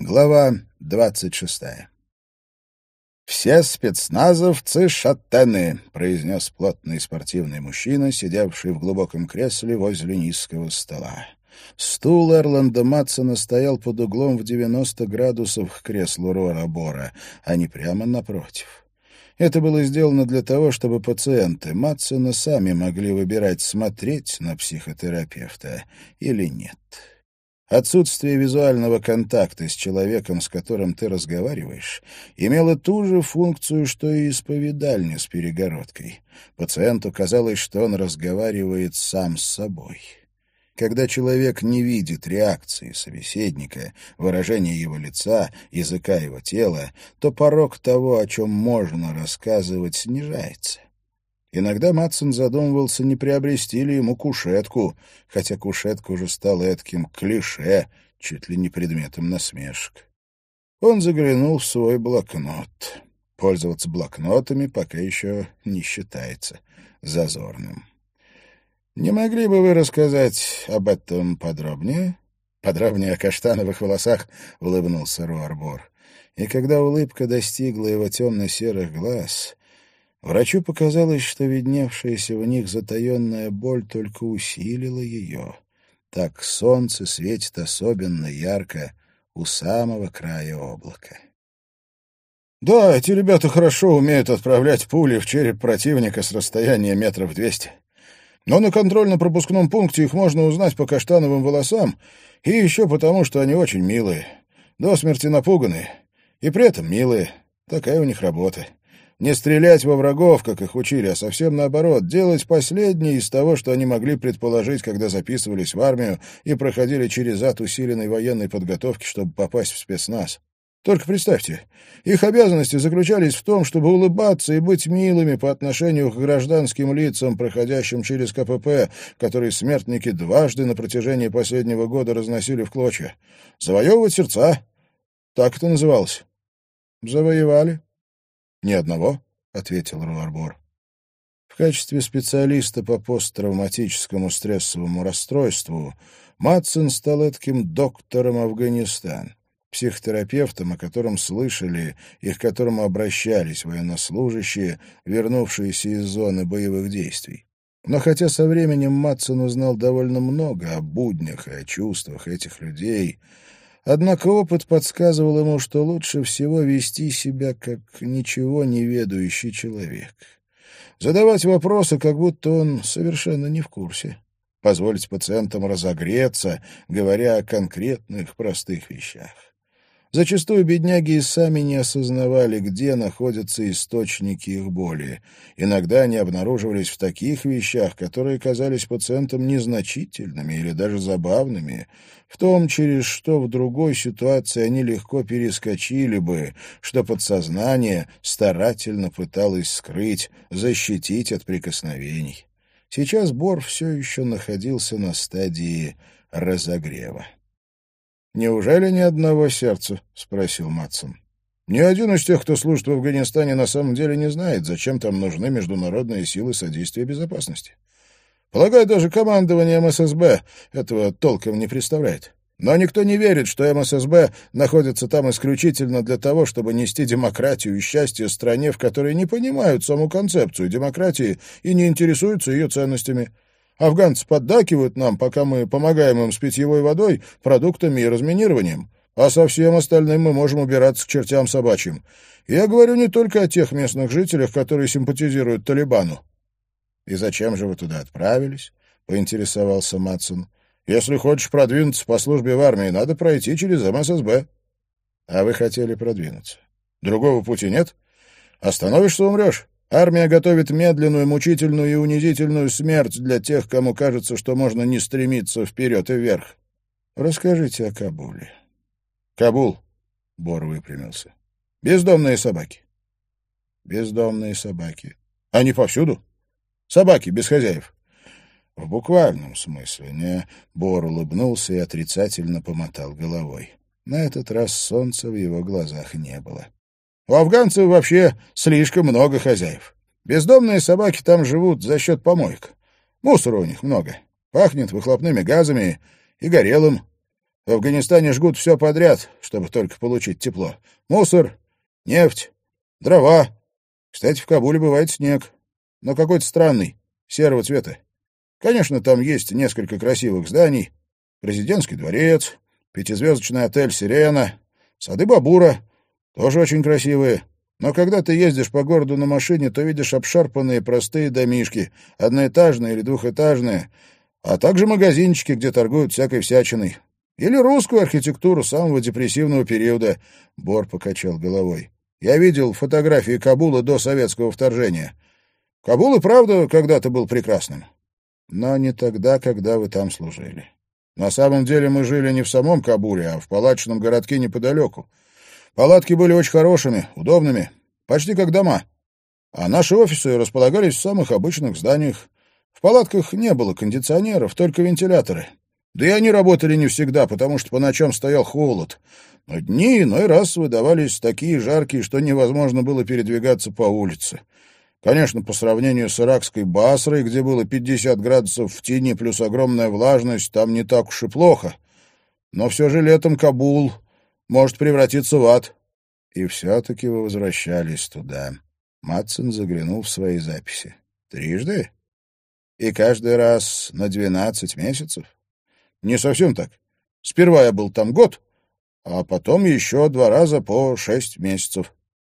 Глава 26. «Все спецназовцы — шатены», — произнес плотный спортивный мужчина, сидевший в глубоком кресле возле низкого стола. Стул Эрланда Матсона стоял под углом в 90 градусов к креслу Роара Бора, а не прямо напротив. Это было сделано для того, чтобы пациенты Матсона сами могли выбирать, смотреть на психотерапевта или нет. Отсутствие визуального контакта с человеком, с которым ты разговариваешь, имело ту же функцию, что и исповедальня с перегородкой. Пациенту казалось, что он разговаривает сам с собой. Когда человек не видит реакции собеседника, выражения его лица, языка его тела, то порог того, о чем можно рассказывать, снижается. Иногда Матсон задумывался, не приобрести ли ему кушетку, хотя кушетка уже стала эдаким клише, чуть ли не предметом насмешек. Он заглянул в свой блокнот. Пользоваться блокнотами пока еще не считается зазорным. «Не могли бы вы рассказать об этом подробнее?» «Подробнее о каштановых волосах», — улыбнулся Роар Бор. И когда улыбка достигла его темно-серых глаз, врачу показалось, что видневшаяся в них затаенная боль только усилила ее. Так солнце светит особенно ярко у самого края облака. «Да, эти ребята хорошо умеют отправлять пули в череп противника с расстояния 200 метров. Но на контрольно-пропускном пункте их можно узнать по каштановым волосам, и еще потому, что они очень милые, до смерти напуганные, и при этом милые. Такая у них работа. Не стрелять во врагов, как их учили, а совсем наоборот, делать последнее из того, что они могли предположить, когда записывались в армию и проходили через ад усиленной военной подготовки, чтобы попасть в спецназ. Только представьте, их обязанности заключались в том, чтобы улыбаться и быть милыми по отношению к гражданским лицам, проходящим через КПП, которые смертники дважды на протяжении последнего года разносили в клочья. Завоевывать сердца. Так это называлось. Завоевали. «Ни одного», — ответил Роар Бор. В качестве специалиста по посттравматическому стрессовому расстройству Матсон стал таким доктором Афганистан, психотерапевтом, о котором слышали и к которому обращались военнослужащие, вернувшиеся из зоны боевых действий. Но хотя со временем Матсон узнал довольно много о буднях и о чувствах этих людей, однако опыт подсказывал ему, что лучше всего вести себя как ничего не ведающий человек. Задавать вопросы, как будто он совершенно не в курсе. Позволить пациентам разогреться, говоря о конкретных простых вещах. Зачастую бедняги и сами не осознавали, где находятся источники их боли. Иногда они обнаруживались в таких вещах, которые казались пациентам незначительными или даже забавными, в том, через что в другой ситуации они легко перескочили бы, что подсознание старательно пыталось скрыть, защитить от прикосновений. Сейчас Бор все еще находился на стадии разогрева. «Неужели ни одного сердца?» — спросил Матсон. «Ни один из тех, кто служит в Афганистане, на самом деле не знает, зачем там нужны международные силы содействия безопасности. Полагаю, даже командование МССБ этого толком не представляет. Но никто не верит, что МССБ находится там исключительно для того, чтобы нести демократию и счастье стране, в которой не понимают саму концепцию демократии и не интересуются ее ценностями. Афганцы поддакивают нам, пока мы помогаем им с питьевой водой, продуктами и разминированием, а со всем остальным мы можем убираться к чертям собачьим. Я говорю не только о тех местных жителях, которые симпатизируют Талибану». «И зачем же вы туда отправились?» — поинтересовался Матсон. «Если хочешь продвинуться по службе в армии, надо пройти через МССБ». «А вы хотели продвинуться? Другого пути нет? Остановишься — умрешь. Армия готовит медленную, мучительную и унизительную смерть для тех, кому кажется, что можно не стремиться вперед и вверх. Расскажите о Кабуле». «Кабул», — Бор выпрямился. «Бездомные собаки». «Бездомные собаки. Они повсюду? Собаки без хозяев». «В буквальном смысле, не...» Бор улыбнулся и отрицательно помотал головой. На этот раз солнца в его глазах не было. «У афганцев вообще слишком много хозяев. Бездомные собаки там живут за счет помоек. Мусора у них много. Пахнет выхлопными газами и горелым. В Афганистане жгут все подряд, чтобы только получить тепло. Мусор, нефть, дрова. Кстати, в Кабуле бывает снег, но какой-то странный, серого цвета. Конечно, там есть несколько красивых зданий. Президентский дворец, пятизвездочный отель «Сирена», сады Бабура, тоже очень красивые. Но когда ты ездишь по городу на машине, то видишь обшарпанные простые домишки, одноэтажные или двухэтажные, а также магазинчики, где торгуют всякой всячиной. Или русскую архитектуру самого депрессивного периода. Бор покачал головой. Я видел фотографии Кабула до советского вторжения. Кабул и правда когда-то был прекрасным. Но не тогда, когда вы там служили. На самом деле мы жили не в самом Кабуле, а в палаточном городке неподалеку. Палатки были очень хорошими, удобными, почти как дома. А наши офисы располагались в самых обычных зданиях. В палатках не было кондиционеров, только вентиляторы. Да и они работали не всегда, потому что по ночам стоял холод. Но дни иной раз выдавались такие жаркие, что невозможно было передвигаться по улице. Конечно, по сравнению с иракской Басрой, где было 50 градусов в тени плюс огромная влажность, там не так уж и плохо. Но все же летом Кабул может превратиться в ад. И все-таки вы возвращались туда. Матсон заглянул в свои записи. 3? И каждый раз на 12 месяцев? Не совсем так. Сперва я был там год, а потом еще 2 раза по 6 месяцев.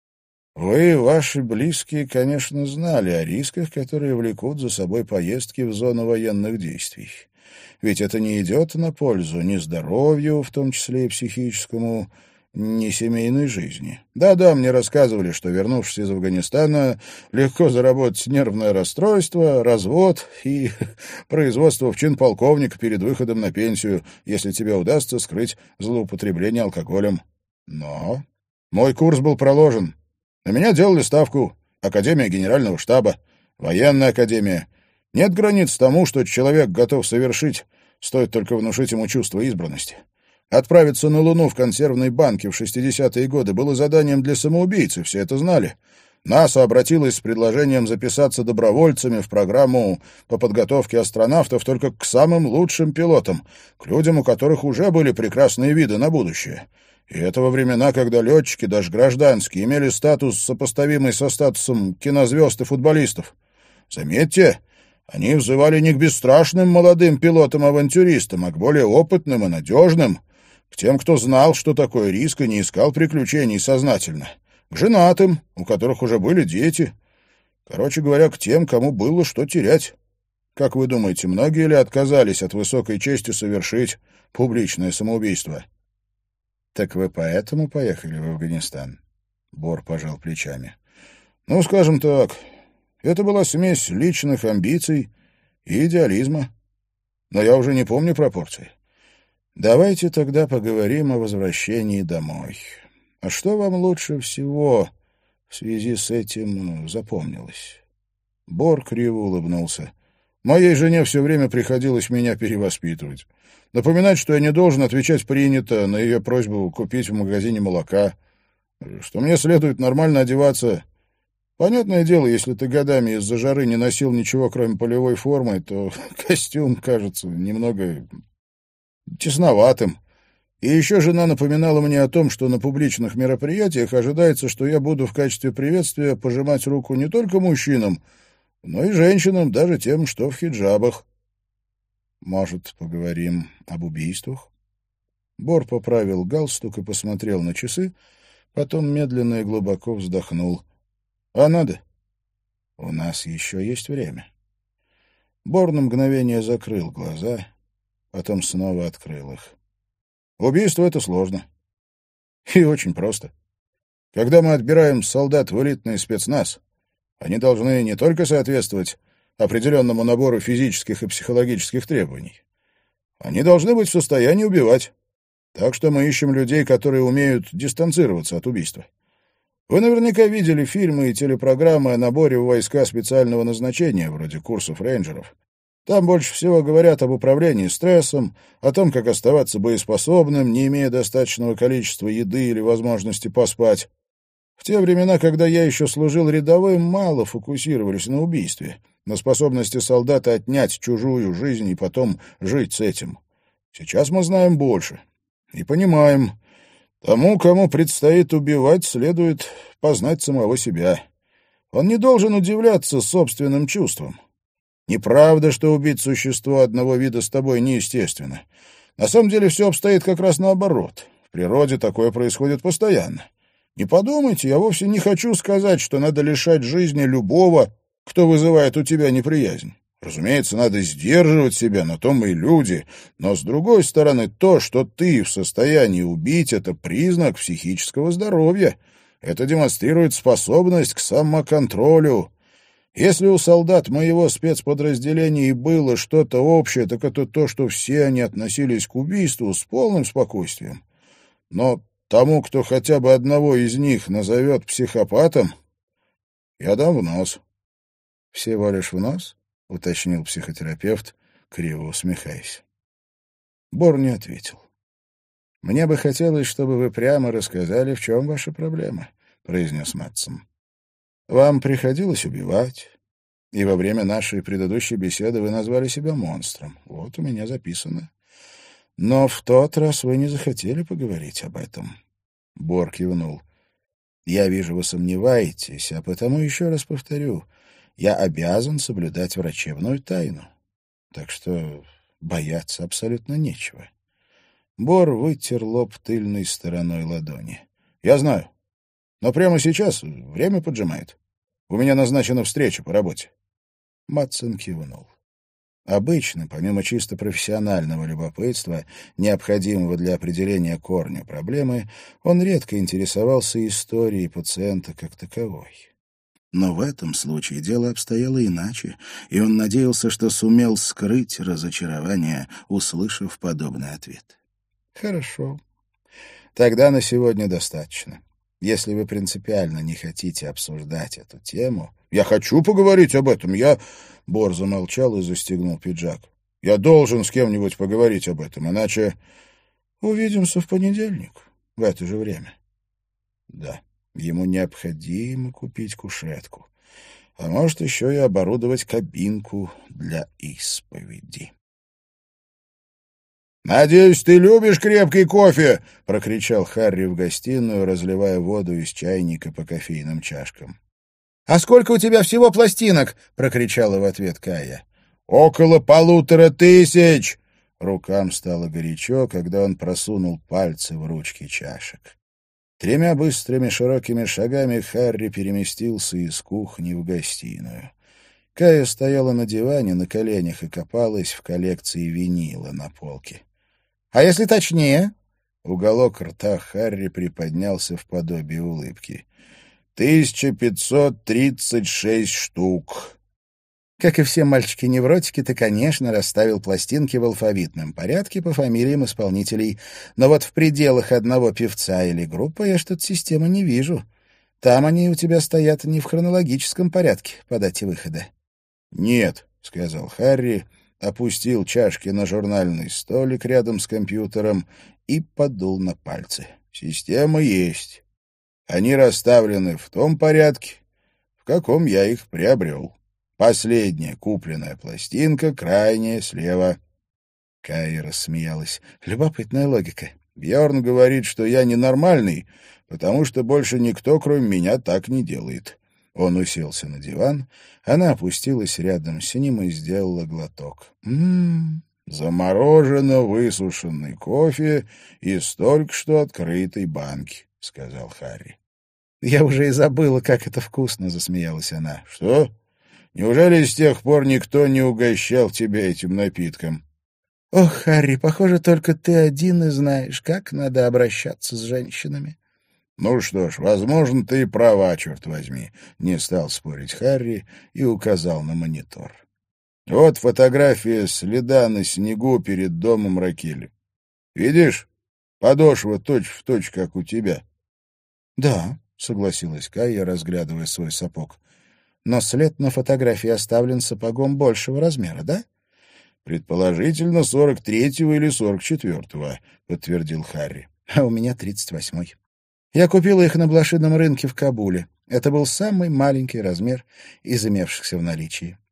Вы и ваши близкие, конечно, знали о рисках, которые влекут за собой поездки в зону военных действий. Ведь это не идет на пользу ни здоровью, в том числе и психическому, ни семейной жизни. Да-да, мне рассказывали, что, вернувшись из Афганистана, легко заработать нервное расстройство, развод и производство в чин полковника перед выходом на пенсию, если тебе удастся скрыть злоупотребление алкоголем. Но мой курс был проложен. На меня делали ставку Академия Генерального штаба, военная академия. Нет границ тому, что человек готов совершить, стоит только внушить ему чувство избранности. Отправиться на Луну в консервной банке в 60-е годы было заданием для самоубийцы, все это знали. НАСА обратилась с предложением записаться добровольцами в программу по подготовке астронавтов только к самым лучшим пилотам, к людям, у которых уже были прекрасные виды на будущее. И это во времена, когда летчики, даже гражданские, имели статус, сопоставимый со статусом кинозвезд и футболистов. Заметьте, они взывали не к бесстрашным молодым пилотам-авантюристам, а к более опытным и надежным, к тем, кто знал, что такое риск и не искал приключений сознательно, к женатым, у которых уже были дети. Короче говоря, к тем, кому было что терять. Как вы думаете, многие ли отказались от высокой чести совершить публичное самоубийство? Так вы поэтому поехали в Афганистан? Бор пожал плечами. Ну, скажем так, это была смесь личных амбиций и идеализма. Но я уже не помню пропорций. Давайте тогда поговорим о возвращении домой. А что вам лучше всего в связи с этим запомнилось? Бор криво улыбнулся. Моей жене все время приходилось меня перевоспитывать. Напоминать, что я не должен отвечать принято на ее просьбу купить в магазине молока, что мне следует нормально одеваться. Понятное дело, если ты годами из-за жары не носил ничего, кроме полевой формы, то костюм кажется немного тесноватым. И еще жена напоминала мне о том, что на публичных мероприятиях ожидается, что я буду в качестве приветствия пожимать руку не только мужчинам, но и женщинам, даже тем, что в хиджабах. Может, поговорим об убийствах? Бор поправил галстук и посмотрел на часы, потом медленно и глубоко вздохнул. А надо? У нас еще есть время. Бор на мгновение закрыл глаза, потом снова открыл их. Убийство — это сложно. И очень просто. Когда мы отбираем солдат в элитный спецназ, они должны не только соответствовать определенному набору физических и психологических требований. Они должны быть в состоянии убивать. Так что мы ищем людей, которые умеют дистанцироваться от убийства. Вы наверняка видели фильмы и телепрограммы о наборе в войска специального назначения, вроде курсов рейнджеров. Там больше всего говорят об управлении стрессом, о том, как оставаться боеспособным, не имея достаточного количества еды или возможности поспать. В те времена, когда я еще служил рядовым, мало фокусировались на убийстве, на способности солдата отнять чужую жизнь и потом жить с этим. Сейчас мы знаем больше. и понимаем, тому, кому предстоит убивать, следует познать самого себя. Он не должен удивляться собственным чувствам. Неправда, что убить существо одного вида с тобой неестественно. На самом деле все обстоит как раз наоборот. В природе такое происходит постоянно. Не подумайте, я вовсе не хочу сказать, что надо лишать жизни любого, кто вызывает у тебя неприязнь. Разумеется, надо сдерживать себя, на то мы и люди. Но, с другой стороны, то, что ты в состоянии убить, это признак психического здоровья. Это демонстрирует способность к самоконтролю. Если у солдат моего спецподразделения и было что-то общее, так это то, что все они относились к убийству с полным спокойствием. Но тому, кто хотя бы одного из них назовет психопатом, я дам в нос. — Всего лишь в нос? — уточнил психотерапевт, криво усмехаясь. Бор не ответил. — Мне бы хотелось, чтобы вы прямо рассказали, в чем ваша проблема, — произнес Мэтсон. Вам приходилось убивать, и во время нашей предыдущей беседы вы назвали себя монстром. Вот у меня записано. Но в тот раз вы не захотели поговорить об этом. Бор кивнул. Я вижу, вы сомневаетесь, а потому еще раз повторю. Я обязан соблюдать врачебную тайну. Так что бояться абсолютно нечего. Бор вытер лоб тыльной стороной ладони. Я знаю. Но прямо сейчас время поджимает. У меня назначена встреча по работе. Матсон кивнул. Обычно, помимо чисто профессионального любопытства, необходимого для определения корня проблемы, он редко интересовался историей пациента как таковой. Но в этом случае дело обстояло иначе, и он надеялся, что сумел скрыть разочарование, услышав подобный ответ. «Хорошо. Тогда на сегодня достаточно. Если вы принципиально не хотите обсуждать эту тему...» «Я хочу поговорить об этом. Бор замолчал и застегнул пиджак. «Я должен с кем-нибудь поговорить об этом, иначе...» «Увидимся в понедельник, в это же время». «Да, ему необходимо купить кушетку, а может еще и оборудовать кабинку для исповеди». «Надеюсь, ты любишь крепкий кофе!» — прокричал Харри в гостиную, разливая воду из чайника по кофейным чашкам. «А сколько у тебя всего пластинок?» — прокричала в ответ Кая. «Около 1500!» Рукам стало горячо, когда он просунул пальцы в ручки чашек. 3 быстрыми широкими шагами Харри переместился из кухни в гостиную. Кая стояла на диване на коленях и копалась в коллекции винила на полке. «А если точнее?» Уголок рта Харри приподнялся в подобие улыбки. 1536 штук. Как и все мальчики-невротики, ты, конечно, расставил пластинки в алфавитном порядке по фамилиям исполнителей, но вот в пределах одного певца или группы я что-то системы не вижу. Там они у тебя стоят не в хронологическом порядке по дате выхода. — Нет, — сказал Харри, опустил чашки на журнальный столик рядом с компьютером и подул на пальцы. — Система есть. Они расставлены в том порядке, в каком я их приобрел. Последняя купленная пластинка, крайняя слева. Кая рассмеялась. Любопытная логика. Бьорн говорит, что я ненормальный, потому что больше никто, кроме меня, так не делает. Он уселся на диван, она опустилась рядом с ним и сделала глоток. Замороженно высушенный кофе из только что открытой банки, — сказал Харри. — Я уже и забыла, как это вкусно, — засмеялась она. — Что? Неужели с тех пор никто не угощал тебя этим напитком? — Ох, Харри, похоже, только ты один и знаешь, как надо обращаться с женщинами. — Ну что ж, возможно, ты и права, черт возьми, — не стал спорить Харри и указал на монитор. Вот фотография следа на снегу перед домом Ракели. Видишь? Подошва точь-в-точь, как у тебя. — Да, — согласилась Кайя, разглядывая свой сапог. — Но след на фотографии оставлен сапогом большего размера, да? — Предположительно, 43-го или 44-го, — подтвердил Харри. — А у меня 38-й. Я купила их на блошином рынке в Кабуле. Это был самый маленький размер из имевшихся в наличии.